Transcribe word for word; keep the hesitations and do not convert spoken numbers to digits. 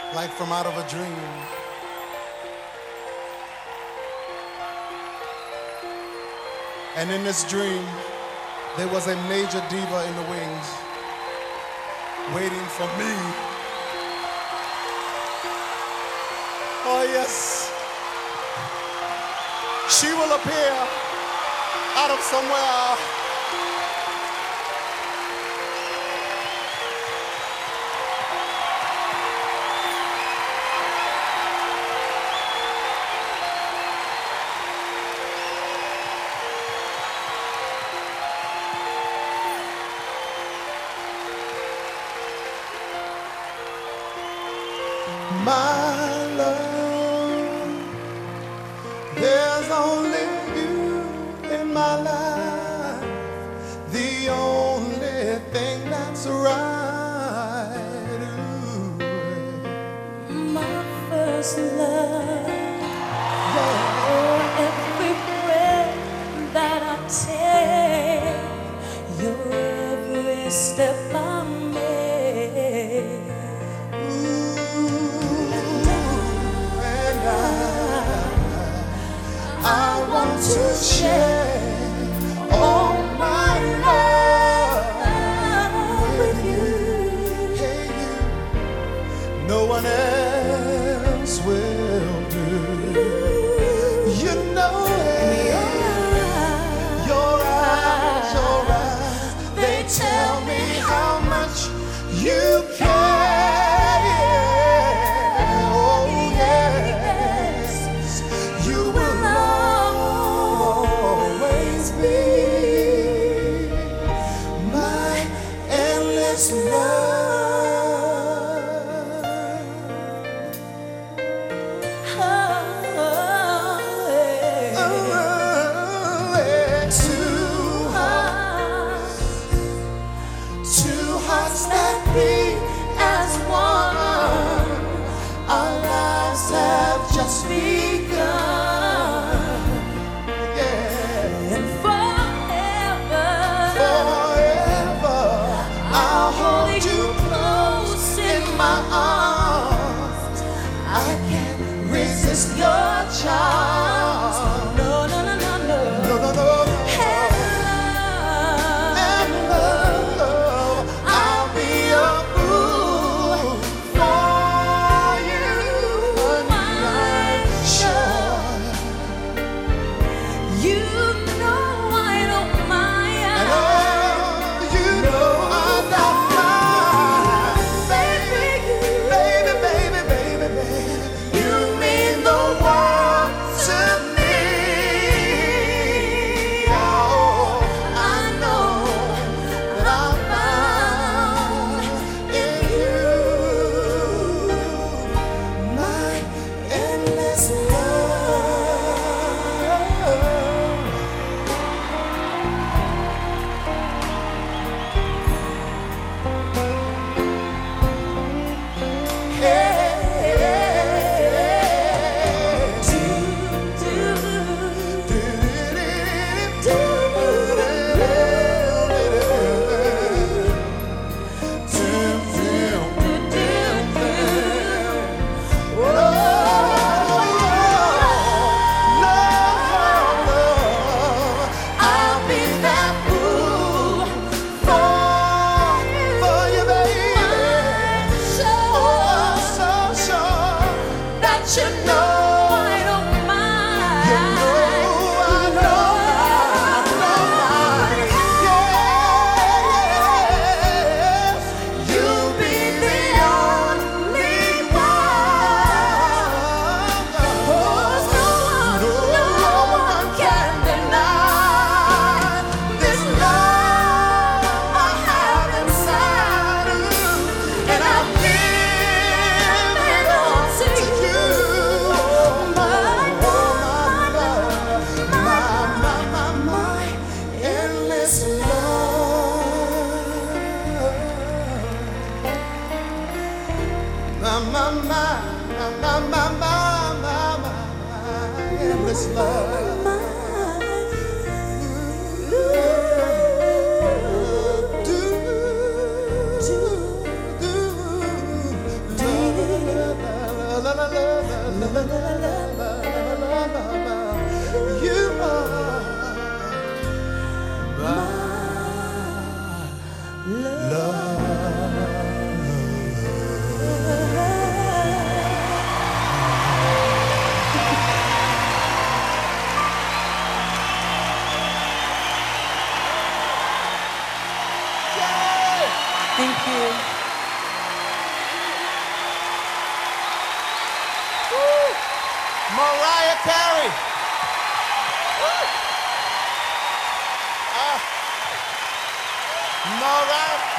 like from out of a dream. And in this dream, there was a major diva in the wings, waiting for me. Oh yes, she will appear out of somewhere. My love, there's only you in my life, the only thing that's right. Ooh. My first love, Yeah. oh, every breath that I take, your every step I make. I want to share all my love with you. Hey, you. No one else will do. You know it. Your eyes, your eyes, they tell me how much you care. Resist your charms. No, no, no, no, no. No, no, no. And love, and love, I'll be a fool for you. I'm sure. You know I don't mind. And oh, you know I don't mind. Baby, baby, baby, baby, baby. my, my, my, my, my, my, my, my endless love. Do, do, do, do, do, do, do. Mariah Carey. Uh, Mariah.